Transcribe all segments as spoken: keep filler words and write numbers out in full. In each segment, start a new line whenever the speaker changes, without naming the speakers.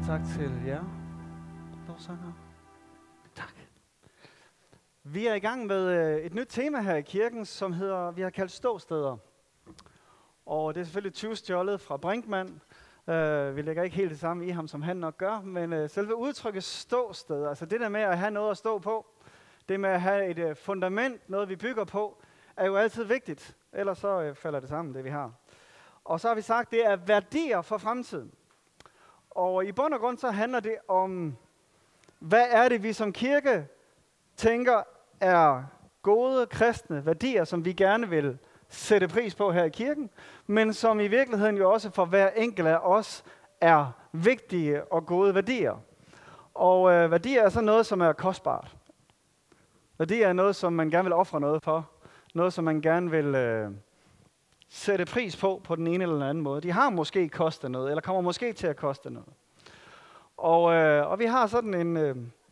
tak til jer, lovsanger. Tak. Vi er i gang med et nyt tema her i kirken, som hedder, vi har kaldt ståsteder. Og det er selvfølgelig tyvstjålet fra Brinkmann. Uh, vi lægger ikke helt det samme i ham, som han nok gør, men uh, selve udtrykket ståsted, altså det der med at have noget at stå på, det med at have et uh, fundament, noget vi bygger på, er jo altid vigtigt. Ellers så uh, falder det sammen, det vi har. Og så har vi sagt, det er værdier for fremtiden. Og i bund og grund så handler det om, hvad er det, vi som kirke tænker er gode kristne værdier, som vi gerne vil sætte pris på her i kirken, men som i virkeligheden jo også for hver enkelt af os er vigtige og gode værdier. Og øh, værdier er så noget, som er kostbart. Værdier er noget, som man gerne vil ofre noget for. Noget, som man gerne vil øh, sætte pris på på den ene eller den anden måde. De har måske kostet noget, eller kommer måske til at koste noget. Og, øh, og vi har sådan en øh,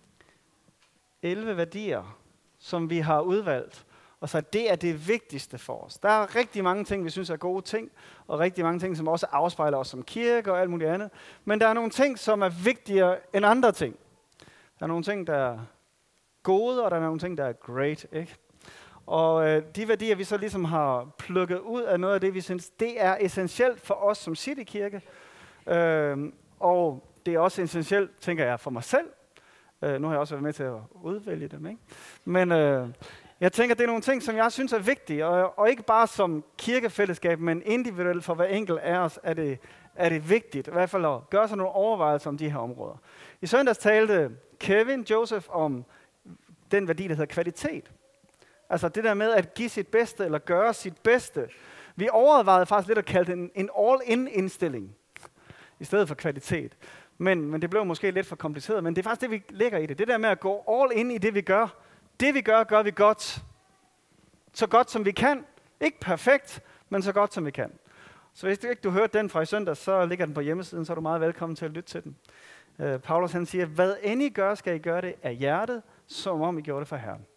elleve værdier, som vi har udvalgt. Og så det er det vigtigste for os. Der er rigtig mange ting, vi synes er gode ting, og rigtig mange ting, som også afspejler os som kirke og alt muligt andet. Men der er nogle ting, som er vigtigere end andre ting. Der er nogle ting, der er gode, og der er nogle ting, der er great, ikke? Og øh, de værdier, vi så ligesom har plukket ud af noget af det, vi synes, det er essentielt for os som Citykirke. Øh, og det er også essentielt, tænker jeg, for mig selv. Øh, nu har jeg også været med til at udvælge dem, ikke? Men øh, jeg tænker, det er nogle ting, som jeg synes er vigtige, og, og ikke bare som kirkefællesskab, men individuelt for hver enkelt af os er det, er det vigtigt, i hvert fald at gøre sig nogle overvejelser om de her områder. I søndags talte Kevin Joseph om den værdi, der hedder kvalitet. Altså det der med at give sit bedste, eller gøre sit bedste. Vi overvejede faktisk lidt at kalde det en, en all-in-indstilling, i stedet for kvalitet. Men, men det blev måske lidt for kompliceret, men det er faktisk det, vi lægger i det. Det der med at gå all in i det, vi gør. Det vi gør, gør vi godt. Så godt som vi kan. Ikke perfekt, men så godt som vi kan. Så hvis du ikke du hørte den fra i søndag, så ligger den på hjemmesiden, så er du meget velkommen til at lytte til den. Uh, Paulus han siger, hvad end I gør, skal I gøre det af hjertet, som om I gjorde det for Herren.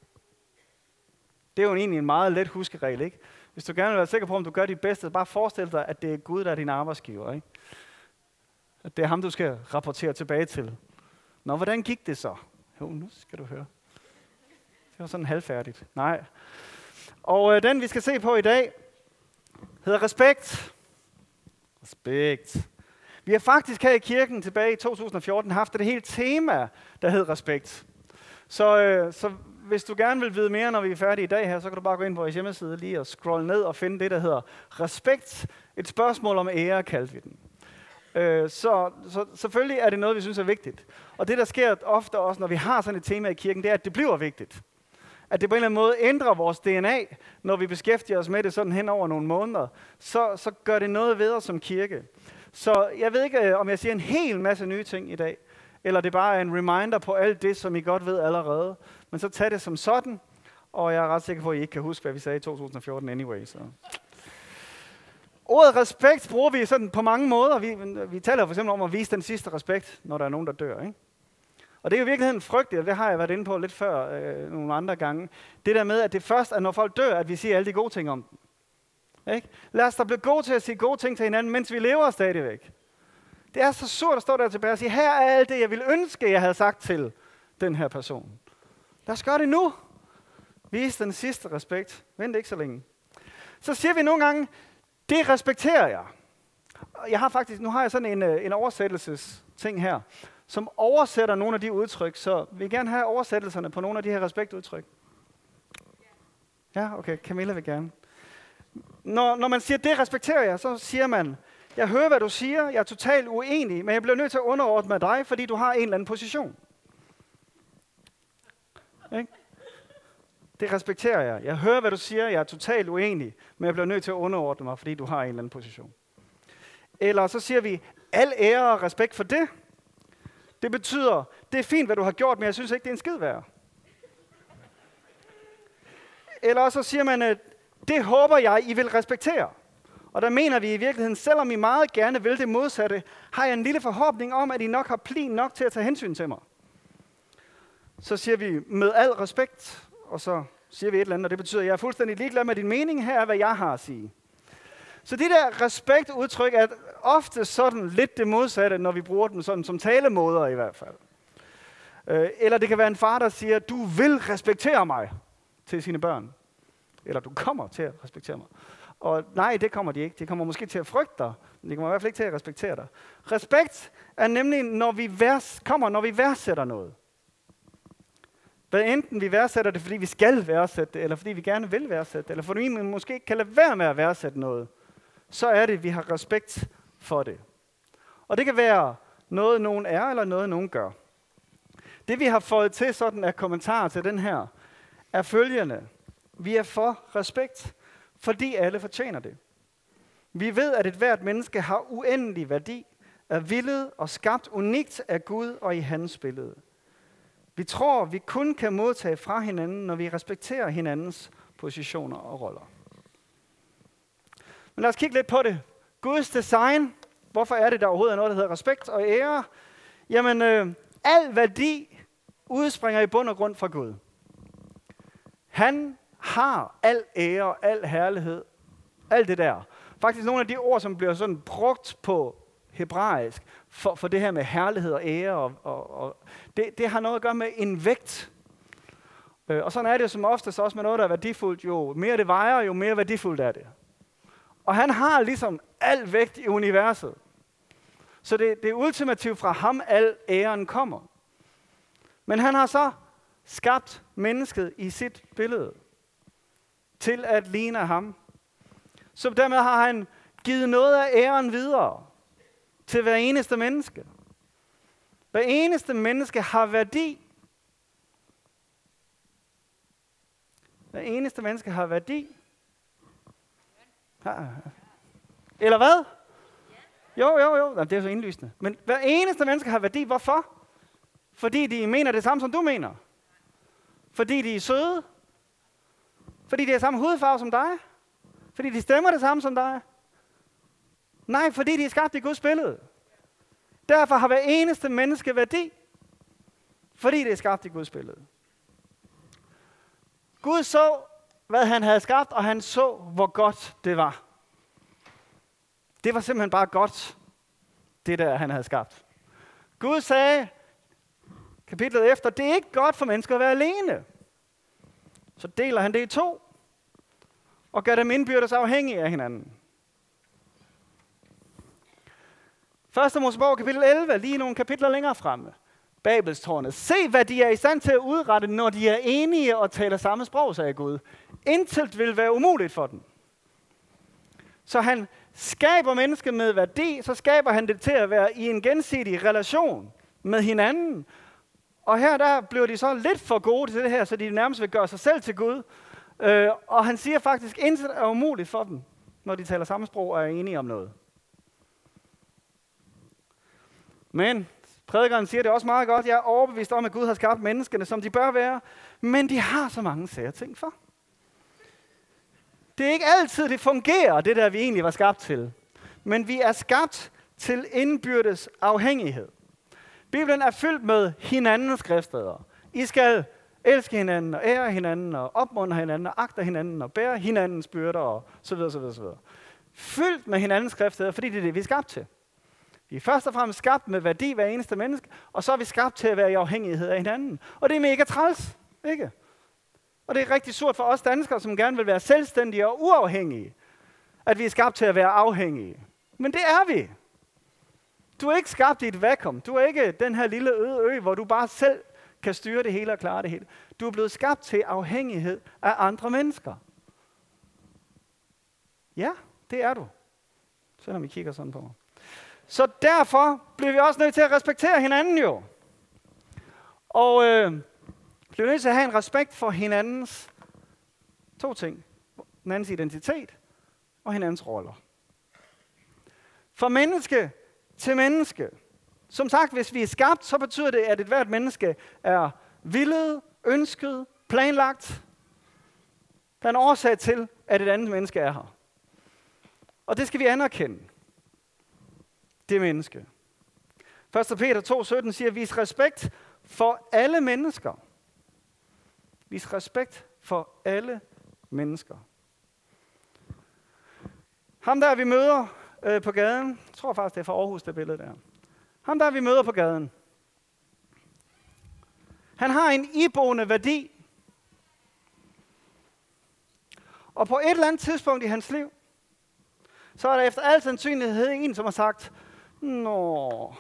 Det er jo egentlig en meget let huskeregel, ikke? Hvis du gerne vil være sikker på, om du gør dit bedste, så bare forestil dig, at det er Gud, der er din arbejdsgiver, ikke? At det er ham, du skal rapportere tilbage til. Nå, hvordan gik det så? Jo, nu skal du høre. Det var sådan halvfærdigt. Nej. Og øh, den, vi skal se på i dag, hedder respekt. Respekt. Vi har faktisk her i kirken tilbage i to tusind og fjorten haft et helt tema, der hed respekt. Så, øh, så hvis du gerne vil vide mere, når vi er færdige i dag her, så kan du bare gå ind på vores hjemmeside lige og scrolle ned og finde det, der hedder respekt. Et spørgsmål om ære, kaldte vi den. Øh, så, så selvfølgelig er det noget, vi synes er vigtigt. Og det, der sker ofte også, når vi har sådan et tema i kirken, det er, at det bliver vigtigt. At det på en eller anden måde ændrer vores D N A, når vi beskæftiger os med det sådan hen over nogle måneder, så, så gør det noget ved os som kirke. Så jeg ved ikke, om jeg siger en hel masse nye ting i dag, eller det bare er en reminder på alt det, som I godt ved allerede. Men så tag det som sådan, og jeg er ret sikker på, at I ikke kan huske, hvad vi sagde i to tusind og fjorten anyway. Så. Ordet respekt bruger vi sådan på mange måder. Vi, vi taler for eksempel om at vise den sidste respekt, når der er nogen, der dør, ikke? Og det er jo i virkeligheden frygteligt, og det har jeg været inde på lidt før øh, nogle andre gange. Det der med, at det først er, når folk dør, at vi siger alle de gode ting om dem. Ikke? Lad os da blive gode til at sige gode ting til hinanden, mens vi lever stadigvæk. Det er så surt at stå der tilbage og sige, her er alt det, jeg ville ønske, jeg havde sagt til den her person. Lad os gøre det nu. Vis den sidste respekt. Vent ikke så længe. Så siger vi nogle gange, det respekterer jeg. Jeg har faktisk, nu har jeg sådan en, en oversættelsesting her, som oversætter nogle af de udtryk, så vi vil gerne have oversættelserne på nogle af de her respektudtryk. Ja, okay, Camilla vil gerne. Når, når man siger, det respekterer jeg, så siger man, jeg hører, hvad du siger, jeg er totalt uenig, men jeg bliver nødt til at underordne med dig, fordi du har en eller anden position. Ikke? Det respekterer jeg. Jeg hører, hvad du siger, jeg er totalt uenig, men jeg bliver nødt til at underordne mig, fordi du har en eller anden position. Eller så siger vi, al ære og respekt for det. Det betyder, det er fint, hvad du har gjort, men jeg synes ikke, det er en skid værd. Eller så siger man, at det håber jeg, I vil respektere. Og der mener vi i virkeligheden, selvom I meget gerne vil det modsatte, har jeg en lille forhåbning om, at I nok har plin nok til at tage hensyn til mig. Så siger vi, med al respekt, og så siger vi et eller andet, og det betyder, at jeg er fuldstændig ligeglad med din mening, her er, hvad jeg har at sige. Så det der respektudtryk er ofte sådan lidt det modsatte, når vi bruger dem sådan som talemåder i hvert fald. Øh, eller det kan være en far, der siger, du vil respektere mig til sine børn. Eller du kommer til at respektere mig. Og nej, det kommer de ikke. De kommer måske til at frygte dig, men de kommer i hvert fald ikke til at respektere dig. Respekt er nemlig, når vi værs, kommer, når vi værdsætter noget. Hvad enten vi værdsætter det, fordi vi skal værdsætte det, eller fordi vi gerne vil værdsætte det, eller fordi vi måske ikke kan lade være med at værdsætte noget, så er det, at vi har respekt for det. Og det kan være noget, nogen er, eller noget, nogen gør. Det, vi har fået til sådan af kommentarer til den her, er følgende. Vi er for respekt, fordi alle fortjener det. Vi ved, at et hvert menneske har uendelig værdi, er villet og skabt unikt af Gud og i hans billede. Vi tror, vi kun kan modtage fra hinanden, når vi respekterer hinandens positioner og roller. Men lad os kigge lidt på det. Guds design. Hvorfor er det, der overhovedet er noget, der hedder respekt og ære? Jamen, øh, al værdi udspringer i bund og grund fra Gud. Han har al ære, al herlighed, alt det der. Faktisk nogle af de ord, som bliver sådan brugt på hebraisk, for, for det her med herlighed og ære, og, og, og det, det har noget at gøre med en vægt. Øh, og sådan er det jo som oftest også med noget, der er værdifuldt. Jo mere det vejer, jo mere værdifuldt er det. Og han har ligesom al vægt i universet. Så det, det er ultimativt fra ham, al æren kommer. Men han har så skabt mennesket i sit billede til at ligne ham. Så dermed har han givet noget af æren videre til hver eneste menneske. Hver eneste menneske har værdi. Hver eneste menneske har værdi. Eller hvad? Jo, jo, jo. Jamen, det er så indlysende. Men hver eneste menneske har værdi. Hvorfor? Fordi de mener det samme, som du mener. Fordi de er søde. Fordi de har samme hudfarve som dig. Fordi de stemmer det samme som dig. Nej, fordi de er skabt i Guds billede. Derfor har hver eneste menneske værdi. Fordi det er skabt i Guds billede. Gud så, hvad han havde skabt, og han så, hvor godt det var. Det var simpelthen bare godt, det der, han havde skabt. Gud sagde, kapitlet efter, det er ikke godt for mennesker at være alene. Så deler han det i to, og gør dem indbyrdes afhængige af hinanden. Første Mosebog, kapitel elleve, lige nogle kapitler længere fremme. Babelstårnet. Se, hvad de er i stand til at udrette, når de er enige og taler samme sprog, sagde Gud. Intet vil være umuligt for dem. Så han skaber mennesket med værdi, så skaber han det til at være i en gensidig relation med hinanden. Og her der bliver de så lidt for gode til det her, så de nærmest vil gøre sig selv til Gud. Øh, og han siger faktisk, at intet er umuligt for dem, når de taler samme sprog og er enige om noget. Men prædikeren siger det også meget godt. Jeg er overbevist om, at Gud har skabt menneskene, som de bør være. Men de har så mange sære ting for. Det er ikke altid, det fungerer, det der vi egentlig var skabt til. Men vi er skabt til indbyrdes afhængighed. Bibelen er fyldt med hinandens skriftsteder. I skal elske hinanden og ære hinanden og opmuntre hinanden og agte hinanden og bære hinandens byrder og så videre, så videre, så videre. Fyldt med hinandens skriftsteder, fordi det er det, vi er skabt til. Vi er først og fremmest skabt med værdi hver eneste menneske, og så er vi skabt til at være i afhængighed af hinanden. Og det er mega træls, ikke? Og det er rigtig surt for os danskere, som gerne vil være selvstændige og uafhængige, at vi er skabt til at være afhængige. Men det er vi. Du er ikke skabt i et vakuum. Du er ikke den her lille øde ø, hvor du bare selv kan styre det hele og klare det hele. Du er blevet skabt til afhængighed af andre mennesker. Ja, det er du. Selvom I kigger sådan på mig. Så derfor bliver vi også nødt til at respektere hinanden jo. Og øh, bliver nødt til at have en respekt for hinandens to ting. Hinandens identitet og hinandens roller. For menneske til menneske. Som sagt, hvis vi er skabt, så betyder det, at et hvert menneske er villet, ønsket, planlagt. Der er en årsag til, at et andet menneske er her. Og det skal vi anerkende. Det menneske. første Peter to sytten siger, vis respekt for alle mennesker. Vis respekt for alle mennesker. Ham der, vi møder øh, på gaden, jeg tror faktisk, det er fra Aarhus, det billede der. Ham der, vi møder på gaden. Han har en iboende værdi. Og på et eller andet tidspunkt i hans liv, så er der efter al sandsynlighed en, som har sagt, nå,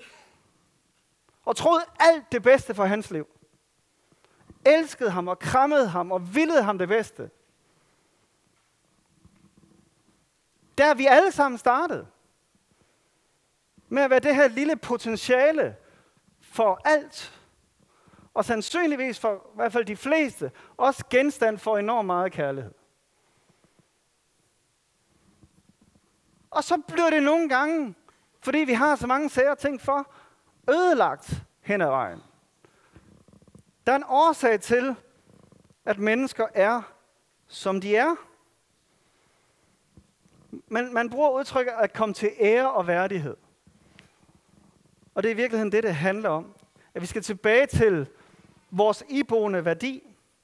og troede alt det bedste for hans liv. Elskede ham og krammede ham og ville ham det bedste. Der vi alle sammen startede med at være det her lille potentiale for alt, og sandsynligvis for i hvert fald de fleste, også genstand for enormt meget kærlighed. Og så bliver det nogle gange, fordi vi har så mange sære ting for, ødelagt hen ad vejen. Der er en årsag til, at mennesker er, som de er. Men man bruger udtrykket at komme til ære og værdighed. Og det er i virkeligheden det, det handler om. At vi skal tilbage til vores iboende værdi.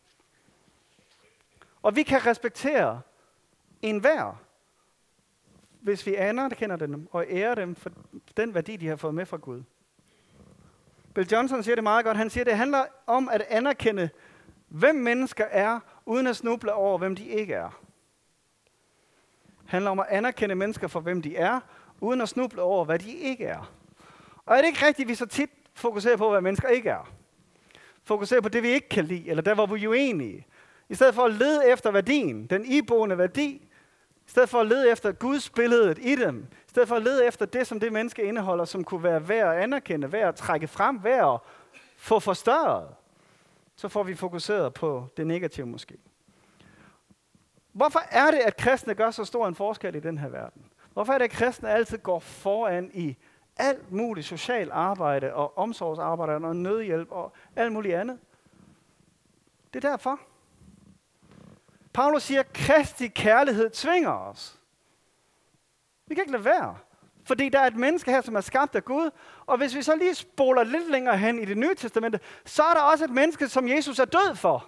Og vi kan respektere enhver, hvis vi anerkender dem og ærer dem for den værdi, de har fået med fra Gud. Bill Johnson siger det meget godt. Han siger, det handler om at anerkende, hvem mennesker er, uden at snuble over, hvem de ikke er. Det handler om at anerkende mennesker for, hvem de er, uden at snuble over, hvad de ikke er. Og er det ikke rigtigt, at vi så tit fokuserer på, hvad mennesker ikke er? Fokuserer på det, vi ikke kan lide, eller der, hvor vi er uenige. I stedet for at lede efter værdien, den iboende værdi, i stedet for at lede efter Guds billede i dem, i stedet for at lede efter det, som det menneske indeholder, som kunne være værd at anerkende, værd at trække frem, værd at få forstørret, så får vi fokuseret på det negative måske. Hvorfor er det, at kristne gør så stor en forskel i den her verden? Hvorfor er det, at kristne altid går foran i alt muligt social arbejde og omsorgsarbejde og nødhjælp og alt muligt andet? Det er derfor. Paulus siger, at Kristi kærlighed tvinger os. Vi kan ikke lade være. Fordi der er et menneske her, som er skabt af Gud. Og hvis vi så lige spoler lidt længere hen i det nye testamente, så er der også et menneske, som Jesus er død for.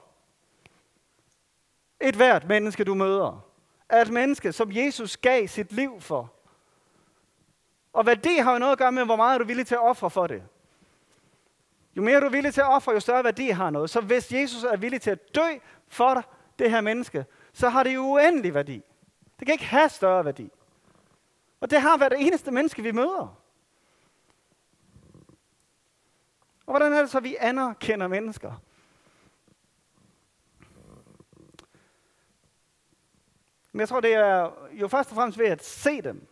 Et hvert menneske, du møder, er et menneske, som Jesus gav sit liv for. Og hvad det har jo noget at gøre med, hvor meget er du villig til at ofre for det. Jo mere du er villig til at ofre, jo større værdi har noget. Så hvis Jesus er villig til at dø for dig, det her menneske, så har det jo uendelig værdi. Det kan ikke have større værdi. Og det har været det eneste menneske, vi møder. Og hvordan er det så, vi anerkender mennesker? Men jeg tror, det er jo først og fremmest ved at se dem.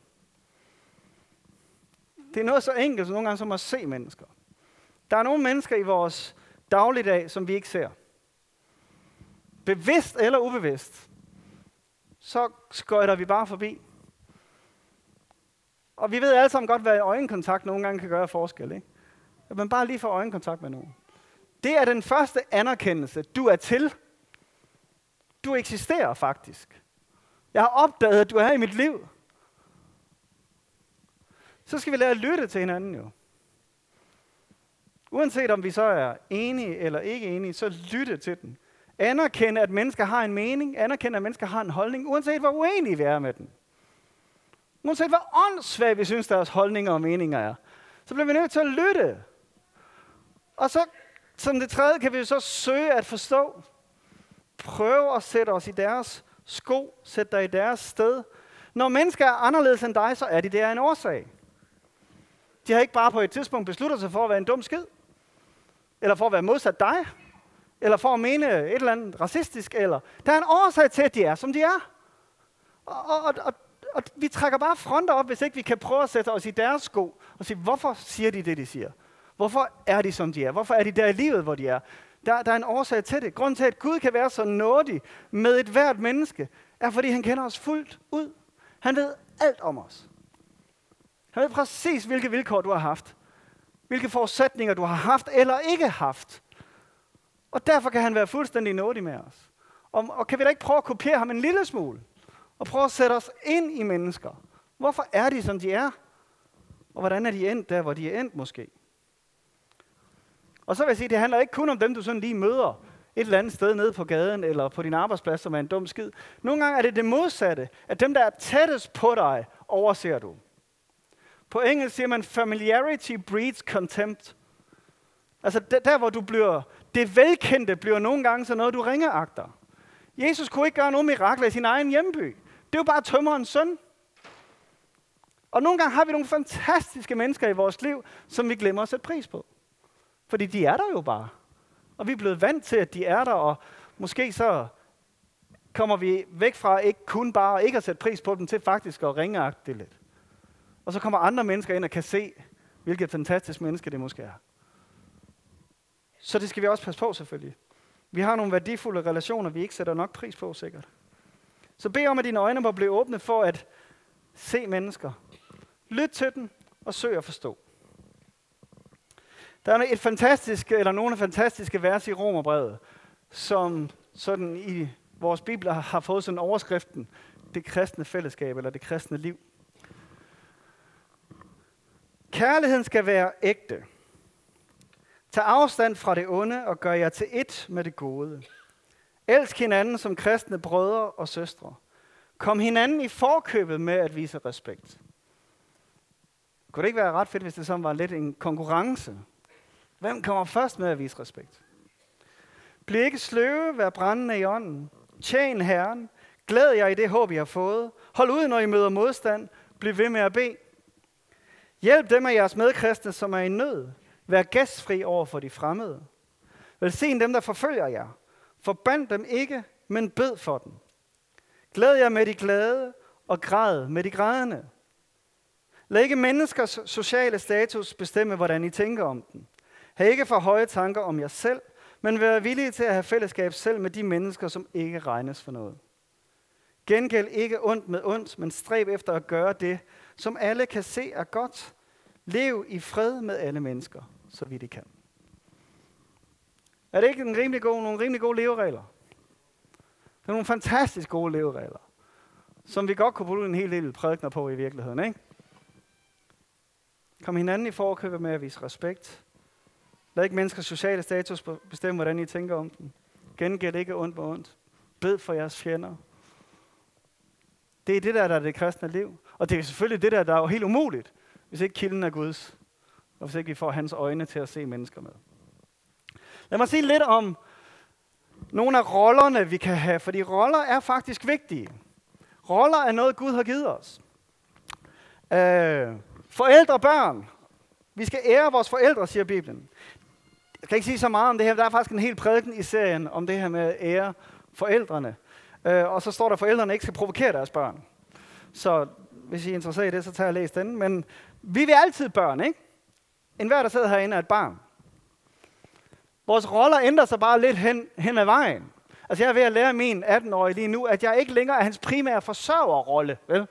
Det er noget så enkelt som nogle gange som at se mennesker. Der er nogle mennesker i vores dagligdag, som vi ikke ser. Bevidst eller ubevidst, så skøjter vi bare forbi. Og vi ved alle sammen godt, hvad øjenkontakt nogle gange kan gøre forskel, ikke? At man bare lige får øjenkontakt med nogen. Det er den første anerkendelse. Du er til. Du eksisterer faktisk. Jeg har opdaget, at du er i mit liv. Så skal vi lære at lytte til hinanden jo. Uanset om vi så er enige eller ikke enige, så lytte til den. Anerkende, at mennesker har en mening. Anerkende, at mennesker har en holdning. Uanset hvor uenige vi er med den. Uanset hvor åndssvagt vi synes, deres holdninger og meninger er. Så bliver vi nødt til at lytte. Og så, som det tredje, kan vi jo så søge at forstå. Prøve at sætte os i deres sko. Sætte dig i deres sted. Når mennesker er anderledes end dig, så er de der en årsag. De har ikke bare på et tidspunkt besluttet sig for at være en dum skid. Eller for at være modsat dig. Eller for at mene et eller andet racistisk. Eller der er en årsag til, at de er, som de er. Og, og, og, og vi trækker bare fronter op, hvis ikke vi kan prøve at sætte os i deres sko. Og sige, hvorfor siger de det, de siger? Hvorfor er de, som de er? Hvorfor er de der i livet, hvor de er? Der, der er en årsag til det. Grunden til, at Gud kan være så nådig med et hvert menneske, er, fordi han kender os fuldt ud. Han ved alt om os. Han ved præcis, hvilke vilkår du har haft. Hvilke forudsætninger du har haft eller ikke haft. Og derfor kan han være fuldstændig nådig med os. Og, og kan vi da ikke prøve at kopiere ham en lille smule? Og prøve at sætte os ind i mennesker. Hvorfor er de, som de er? Og hvordan er de endt der, hvor de er endt måske? Og så vil jeg sige, det handler ikke kun om dem, du sådan lige møder et eller andet sted nede på gaden, eller på din arbejdsplads, som er en dum skid. Nogle gange er det det modsatte, at dem, der er tættest på dig, overser du. På engelsk siger man, familiarity breeds contempt. Altså der, der hvor du bliver, det velkendte bliver nogle gange så noget, du ringeagter. Jesus kunne ikke gøre nogen mirakler i sin egen hjemby. Det er jo bare tømmerens søn. Og nogle gange har vi nogle fantastiske mennesker i vores liv, som vi glemmer at sætte pris på. Fordi de er der jo bare. Og vi er blevet vant til, at de er der, og måske så kommer vi væk fra ikke kun bare ikke at sætte pris på dem, til faktisk at ringeagte det lidt. Og så kommer andre mennesker ind og kan se, hvilket fantastisk menneske det måske er. Så det skal vi også passe på selvfølgelig. Vi har nogle værdifulde relationer, vi ikke sætter nok pris på sikkert. Så bed om, at dine øjne må blive åbne for at se mennesker. Lyt til dem og søg at forstå. Der er et fantastisk, eller nogle fantastiske vers i Romerbrevet, som sådan i vores bibler har fået sådan overskriften, det kristne fællesskab, eller det kristne liv. Kærligheden skal være ægte. Tag afstand fra det onde og gør jer til ét med det gode. Elsk hinanden som kristne brødre og søstre. Kom hinanden i forkøbet med at vise respekt. Kunne det ikke være ret fedt, hvis det sådan var lidt en konkurrence? Hvem kommer først med at vise respekt? Bliv ikke sløve, vær brændende i ånden. Tjen Herren. Glæd jer i det håb, I har fået. Hold ud, når I møder modstand. Bliv ved med at bede. Hjælp dem af jeres medkristne, som er i nød. Vær gæstfri over for de fremmede. Velsign dem, der forfølger jer. Forband dem ikke, men bed for dem. Glæd jer med de glade, og græd med de grædende. Lad ikke menneskers sociale status bestemme, hvordan I tænker om den. Ha' ikke for høje tanker om jer selv, men vær villige til at have fællesskab selv med de mennesker, som ikke regnes for noget. Gengæld ikke ondt med ondt, men stræb efter at gøre det, som alle kan se er godt. Lev i fred med alle mennesker, så vidt I kan. Er det ikke en rimelig god, nogle rimelig gode leveregler? Det er nogle fantastisk gode leveregler, som vi godt kunne bruge en hel del prædikener på i virkeligheden, ikke? Kom hinanden i forkøbet med at vise respekt. Lad ikke menneskers sociale status bestemme, hvordan I tænker om dem. Gengæld ikke ondt med ondt. Bed for jeres fjender. Det er det der, der er det kristne liv. Og det er selvfølgelig det der, der er jo helt umuligt, hvis ikke kilden er Guds. Og hvis ikke vi får hans øjne til at se mennesker med. Lad mig sige lidt om nogle af rollerne, vi kan have. Fordi roller er faktisk vigtige. Roller er noget, Gud har givet os. Øh, forældre og børn. Vi skal ære vores forældre, siger Bibelen. Jeg kan ikke sige så meget om det her. Der er faktisk en hel prædiken i serien om det her med at ære forældrene. Øh, og så står der, at forældrene ikke skal provokere deres børn. Så hvis I er interesseret i det, så tager jeg og læs den. Men vi vil altid børn, ikke? Enhver, der sidder herinde, er et barn. Vores roller ændrer sig bare lidt hen, hen ad vejen. Altså jeg er ved at lære min atten-årige lige nu, at jeg ikke længere er hans primære forsørgerrolle, vel?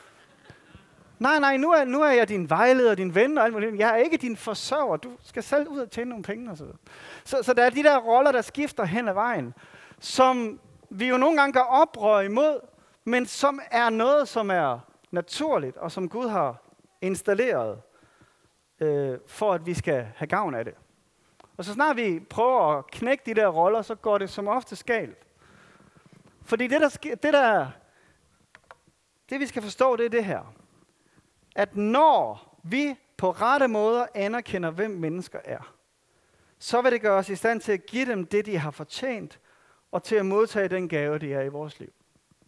Nej, nej, nu er, nu er jeg din vejleder, din ven og alt muligt. Jeg er ikke din forsørger. Du skal selv ud og tjene nogle penge og så videre. Så, så der er de der roller, der skifter hen ad vejen, som vi jo nogle gange gør oprør imod, men som er noget, som er naturligt, og som Gud har installeret, øh, for at vi skal have gavn af det. Og så snart vi prøver at knække de der roller, så går det som ofte galt. Fordi det, der, sk- det, der, det vi skal forstå, det er det her. At når vi på rette måder anerkender, hvem mennesker er, så vil det gøre os i stand til at give dem det, de har fortjent, og til at modtage den gave, de er i vores liv.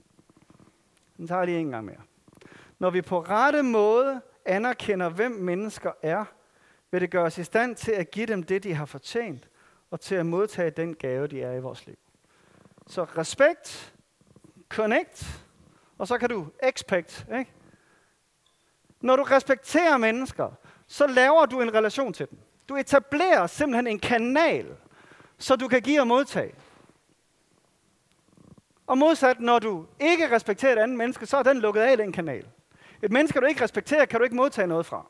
Den tager jeg lige en gang mere. Når vi på rette måde anerkender, hvem mennesker er, vil det gøre os i stand til at give dem det, de har fortjent, og til at modtage den gave, de er i vores liv. Så respekt, connect, og så kan du expect, ikke? Når du respekterer mennesker, så laver du en relation til dem. Du etablerer simpelthen en kanal, så du kan give og modtage. Og modsat, når du ikke respekterer et andet menneske, så er den lukket af, den kanal. Et menneske, du ikke respekterer, kan du ikke modtage noget fra.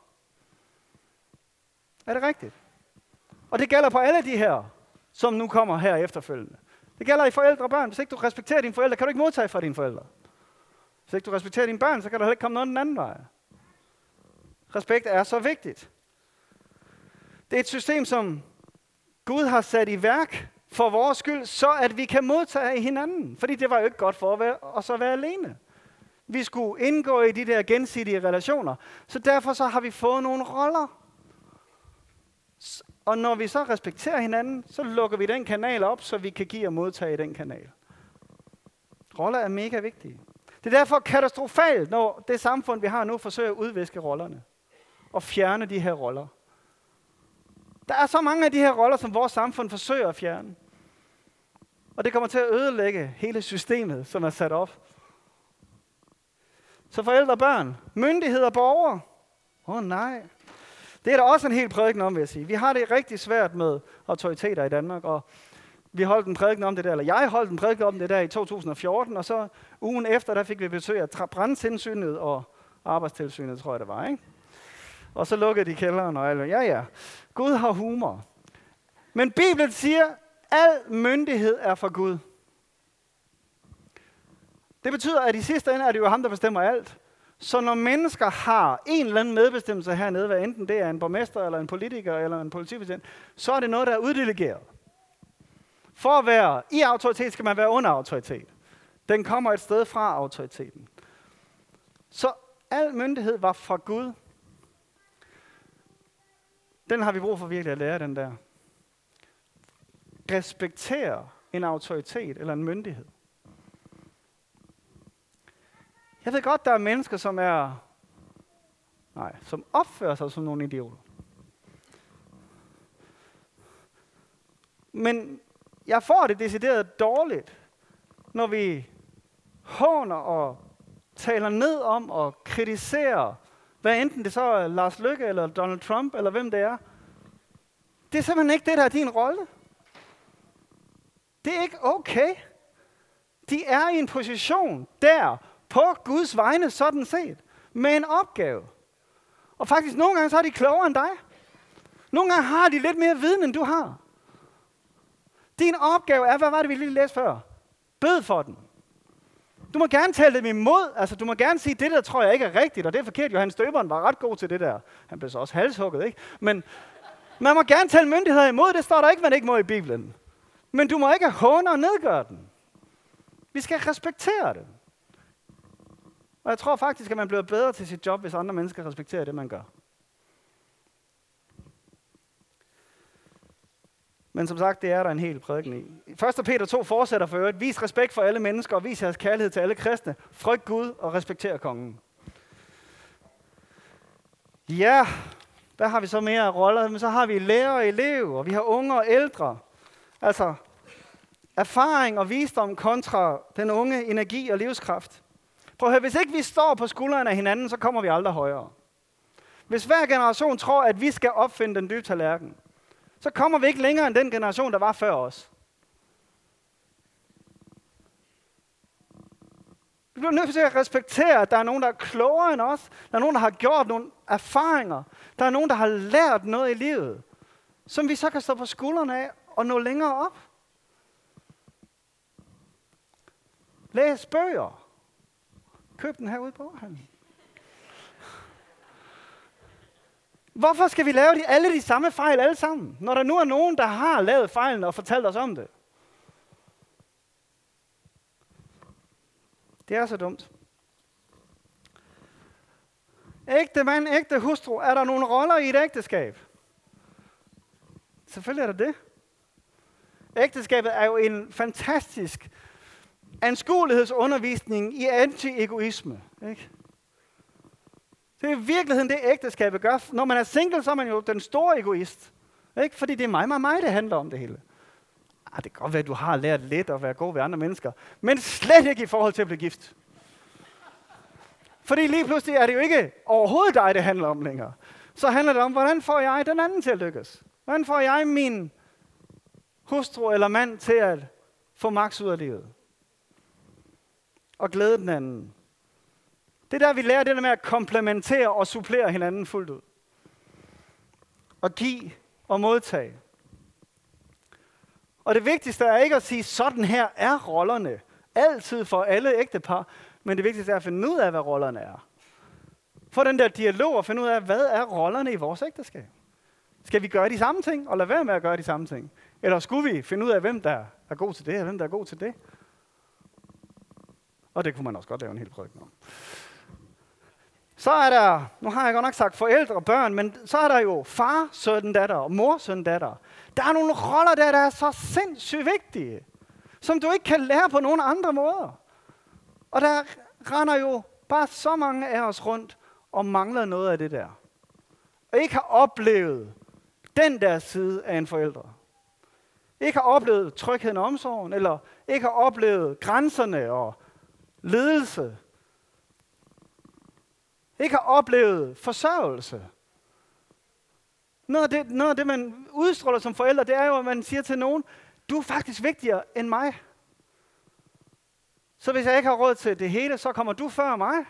Er det rigtigt? Og det gælder på alle de her, som nu kommer her efterfølgende. Det gælder i forældre og børn. Hvis ikke du respekterer dine forældre, kan du ikke modtage fra dine forældre. Hvis ikke du respekterer dine børn, så kan der heller ikke komme noget den anden vej. Respekt er så vigtigt. Det er et system, som Gud har sat i værk for vores skyld, så at vi kan modtage hinanden. Fordi det var jo ikke godt for at være, og så være alene. Vi skulle indgå i de der gensidige relationer. Så derfor så har vi fået nogle roller. Og når vi så respekterer hinanden, så lukker vi den kanal op, så vi kan give og modtage den kanal. Roller er mega vigtige. Det er derfor katastrofalt, når det samfund, vi har nu, forsøger at udviske rollerne. Og fjerne de her roller. Der er så mange af de her roller, som vores samfund forsøger at fjerne. Og det kommer til at ødelægge hele systemet, som er sat op. Så forældre og børn, myndigheder og borgere. Åh oh, nej. Det er der også en hel prædiken om, vil jeg sige. Vi har det rigtig svært med autoriteter i Danmark, og vi holdt en prædiken om det der, eller jeg holdt en prædiken om det der i to tusind og fjorten, og så ugen efter, der fik vi besøg af brandtilsynet og arbejdstilsynet, tror jeg det var, ikke? Og så lukkede de kælderen og alt. Ja, ja. Gud har humor. Men Bibelen siger, at al myndighed er fra Gud. Det betyder, at i sidste ende er det jo ham, der bestemmer alt. Så når mennesker har en eller anden medbestemmelse hernede, hvad enten det er en borgmester, eller en politiker, eller en politibetjent, så er det noget, der er uddelegeret. For at være i autoritet, skal man være under autoritet. Den kommer et sted fra autoriteten. Så al myndighed var fra Gud. Den har vi brug for virkelig at lære, den der. Respektere en autoritet eller en myndighed. Jeg ved godt, der er mennesker, som er, nej, som opfører sig som nogle idioter. Men jeg får det decideret dårligt, når vi håner og taler ned om og kritiserer, hvad enten det så er Lars Løkke eller Donald Trump eller hvem det er. Det er simpelthen ikke det, der er din rolle. Det er ikke okay. De er i en position der, på Guds vegne sådan set, med en opgave. Og faktisk nogle gange så er de klogere end dig. Nogle gange har de lidt mere viden, end du har. Din opgave er, hvad var det, vi lige læste før? Bed for den. Du må gerne tale dem imod, altså du må gerne sige, det der tror jeg ikke er rigtigt, og det er forkert. Johannes Døberen var ret god til det der. Han blev så også halshugget, ikke? Men man må gerne tale myndigheder imod, det står der ikke, man ikke må i Bibelen. Men du må ikke håne og nedgøre den. Vi skal respektere det. Og jeg tror faktisk, at man bliver bedre til sit job, hvis andre mennesker respekterer det, man gør. Men som sagt, det er der en hel prædiken i. første Peter to fortsætter for øvrigt. Vis respekt for alle mennesker, og vis jeres kærlighed til alle kristne. Frygt Gud og respekter kongen. Ja, hvad har vi så mere af roller? Men så har vi lærer og elev, og vi har unge og ældre. Altså, erfaring og visdom kontra den unge energi og livskraft. Prøv at høre, hvis ikke vi står på skuldrene af hinanden, så kommer vi aldrig højere. Hvis hver generation tror, at vi skal opfinde den dybe tallerken, så kommer vi ikke længere end den generation, der var før os. Vi bliver nødt til at respektere, at der er nogen, der er klogere end os. Der er nogen, der har gjort nogle erfaringer. Der er nogen, der har lært noget i livet, som vi så kan stå på skuldrene af og nå længere op. Læs bøger. Køb den herude på boghandlen. Hvorfor skal vi lave de, alle de samme fejl alle sammen, når der nu er nogen, der har lavet fejlen og fortalt os om det? Det er så dumt. Ægte mand, ægte hustru. Er der nogle roller i et ægteskab? Selvfølgelig er der det. Ægteskabet er jo en fantastisk anskuelighedsundervisning i anti-egoisme. Ikke? Det er i virkeligheden det, ægteskabet gør. Når man er single, så er man jo den store egoist. Ikke? Fordi det er mig, mig, mig, det handler om det hele. Ah, det kan godt være, at du har lært lidt at være god ved andre mennesker, men slet ikke i forhold til at blive gift. Fordi lige pludselig er det jo ikke overhovedet dig, det handler om længere. Så handler det om, hvordan får jeg den anden til at lykkes? Hvordan får jeg min hustru eller mand til at få maks ud af livet? Og glæde den anden. Det er der, vi lærer det der med at komplementere og supplere hinanden fuldt ud. Og give og modtage. Og det vigtigste er ikke at sige, sådan her er rollerne. Altid for alle ægtepar. Men det vigtigste er at finde ud af, hvad rollerne er. Få den der dialog og finde ud af, hvad er rollerne i vores ægteskab. Skal vi gøre de samme ting, og lade være med at gøre de samme ting? Eller skulle vi finde ud af, hvem der er god til det, og hvem der er god til det? Og det kunne man også godt lave en hel prædiken om. Så er der, nu har jeg godt nok sagt forældre og børn, men så er der jo far, søn, datter og mor, søn, datter. Der er nogle roller der, der er så sindssygt vigtige, som du ikke kan lære på nogen andre måder. Og der render jo bare så mange af os rundt og mangler noget af det der. Og ikke har oplevet den der side af en forældre. Ikke har oplevet trygheden og omsorgen, eller ikke har oplevet grænserne og ledelse. Ikke har oplevet forsørgelse. Noget af, det, noget af det, man udstråler som forældre, det er jo, at man siger til nogen, du er faktisk vigtigere end mig. Så hvis jeg ikke har råd til det hele, så kommer du før mig.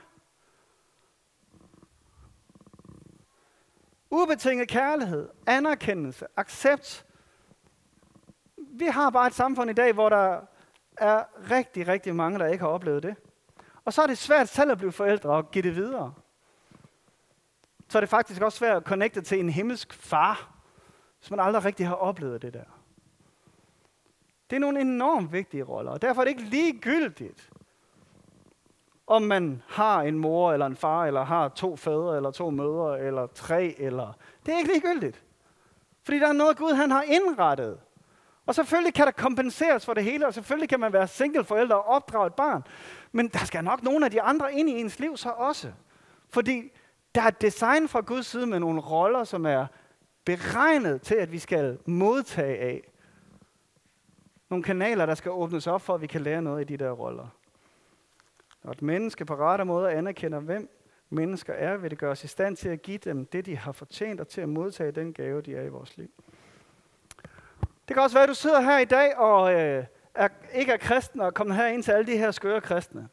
Ubetinget kærlighed, anerkendelse, accept. Vi har bare et samfund i dag, hvor der er rigtig, rigtig mange, der ikke har oplevet det. Og så er det svært selv at blive forældre og give det videre. Så er det faktisk også svært at connecte til en himmelsk far, hvis man aldrig rigtig har oplevet det der. Det er nogle enormt vigtige roller, og derfor er det ikke ligegyldigt, om man har en mor eller en far, eller har to fædre, eller to mødre, eller tre, eller... Det er ikke ligegyldigt. Fordi der er noget, Gud han har indrettet. Og selvfølgelig kan der kompenseres for det hele, og selvfølgelig kan man være single forælder og opdrage et barn. Men der skal nok nogle af de andre ind i ens liv så også. Fordi der er et design fra Guds side med nogle roller, som er beregnet til, at vi skal modtage af. Nogle kanaler, der skal åbnes op for, at vi kan lære noget i de der roller. Når et menneske på rette måde anerkender, hvem mennesker er, vil det gøre os i stand til at give dem det, de har fortjent, og til at modtage den gave, de er i vores liv. Det kan også være, at du sidder her i dag og øh, er, ikke er kristen og er kommet her ind til alle de her skøre kristne.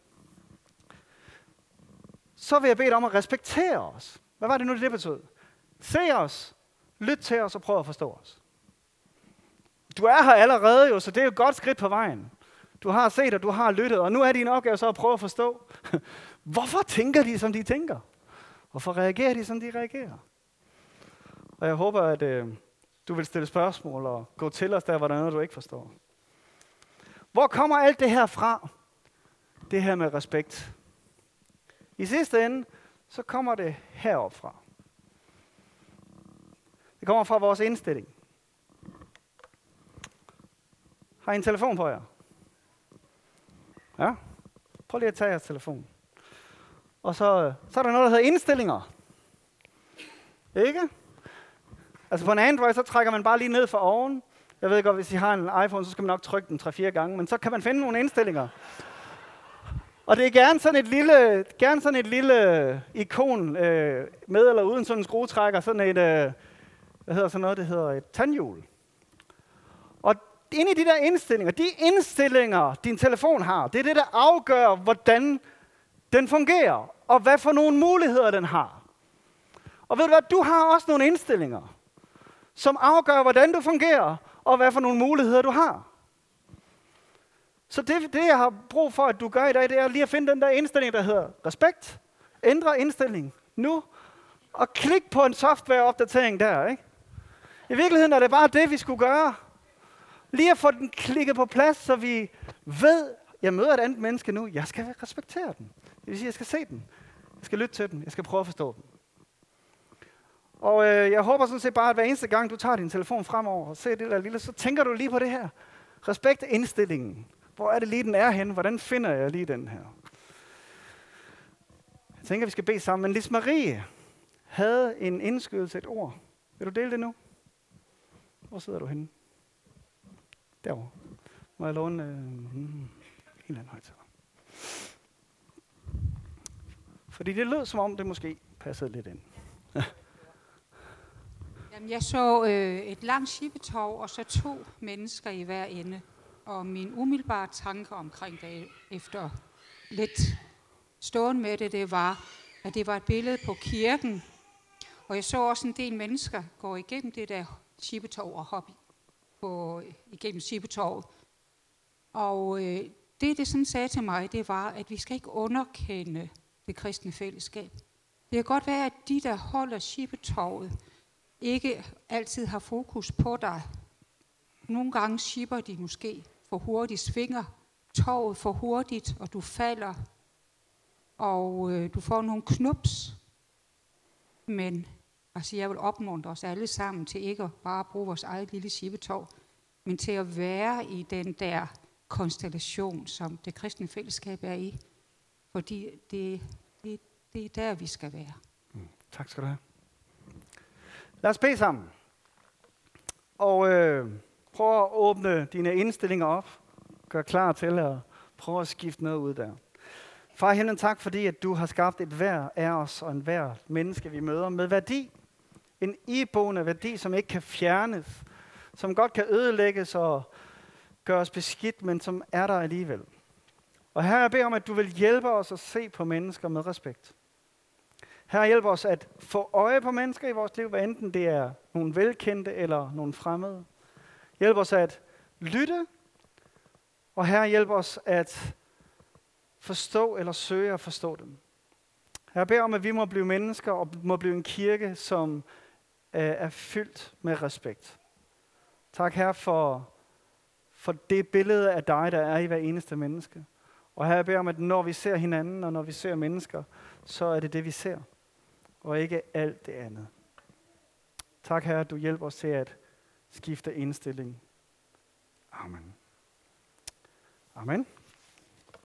Så vil jeg bede dig om at respektere os. Hvad var det nu, det betød? Se os, lyt til os og prøv at forstå os. Du er her allerede jo, så det er jo et godt skridt på vejen. Du har set, og du har lyttet, og nu er din opgave så at prøve at forstå, hvorfor tænker de, som de tænker? Hvorfor reagerer de, som de reagerer? Og jeg håber, at øh, du vil stille spørgsmål og gå til os der, hvor der er noget, du ikke forstår. Hvor kommer alt det her fra? Det her med respekt. I sidste ende, så kommer det herop fra. Det kommer fra vores indstilling. Har I en telefon på jer? Ja? Prøv lige at tage jeres telefon. Og så, så er der noget, der hedder indstillinger. Ikke? Altså på en Android, så trækker man bare lige ned for oven. Jeg ved godt, hvis I har en iPhone, så skal man nok trykke den tre-fire gange. Men så kan man finde nogle indstillinger. Og det er gerne sådan et lille, gerne sådan et lille ikon, øh, med eller uden sådan en skruetrækker. Sådan et, øh, hvad hedder sådan noget, det hedder et tandhjul. Og inde i de der indstillinger, de indstillinger, din telefon har, det er det, der afgør, hvordan den fungerer, og hvad for nogle muligheder den har. Og ved du hvad, du har også nogle indstillinger, som afgør, hvordan du fungerer, og hvad for nogle muligheder du har. Så det, det jeg har brug for, at du gør i dag, det er lige at finde den der indstilling, der hedder respekt, ændre indstilling nu, og klik på en softwareopdatering der, ikke? I virkeligheden er det bare det, vi skulle gøre. Lige at få den klikket på plads, så vi ved, jeg møder et andet menneske nu, jeg skal respektere den. Det vil sige, jeg skal se den. Jeg skal lytte til den. Jeg skal prøve at forstå den. Og øh, jeg håber sådan set bare, at hver eneste gang, du tager din telefon fremover og ser det der lille, så tænker du lige på det her. Respekt indstillingen. Hvor er det lige, den er henne? Hvordan finder jeg lige den her? Jeg tænker, vi skal bede sammen. Men Lis Marie havde en indskydelse, et ord. Vil du dele det nu? Hvor sidder du henne? Derovre. Må jeg låne øh, en eller anden højtaler? Fordi det lød, som om det måske passede lidt ind.
Jamen, jeg så øh, et langt skibetov, og så to mennesker i hver ende. Og min umiddelbare tanke omkring det, efter lidt stående med det, det var, at det var et billede på kirken. Og jeg så også en del mennesker gå igennem det der skibetov og hoppe på, igennem skibetovet. Og øh, det, det sådan sagde til mig, det var, at vi skal ikke underkende det kristne fællesskab. Det kan godt være, at de, der holder skibetovet, ikke altid har fokus på dig. Nogle gange shipper de måske for hurtigt, svinger toget for hurtigt, og du falder, og øh, du får nogle knups. Men altså, jeg vil opmuntre os alle sammen til ikke at bare bruge vores eget lille shippetov, men til at være i den der konstellation, som det kristne fællesskab er i. Fordi det, det, det er der, vi skal være.
Mm, tak skal du have. Lad os bede sammen. Og øh, prøv at åbne dine indstillinger op. Gør klar til at prøve at skifte noget ud der. Far i himlen, tak fordi, at du har skabt et hver af os og en hver menneske, vi møder med værdi. En iboende værdi, som ikke kan fjernes. Som godt kan ødelægges og gøres beskidt, men som er der alligevel. Og her jeg beder om, at du vil hjælpe os at se på mennesker med respekt. Her hjælper os at få øje på mennesker i vores liv, hvad enten det er nogle velkendte eller nogle fremmede. Hjælp os at lytte, og her hjælper os at forstå eller søge at forstå dem. Her beder om, at vi må blive mennesker og må blive en kirke, som øh, er fyldt med respekt. Tak her for, for det billede af dig, der er i hver eneste menneske. Og her beder om, at når vi ser hinanden, og når vi ser mennesker, så er det det, vi ser. Og ikke alt det andet. Tak Herre, at du hjælper os til at skifte indstilling. Amen. Amen.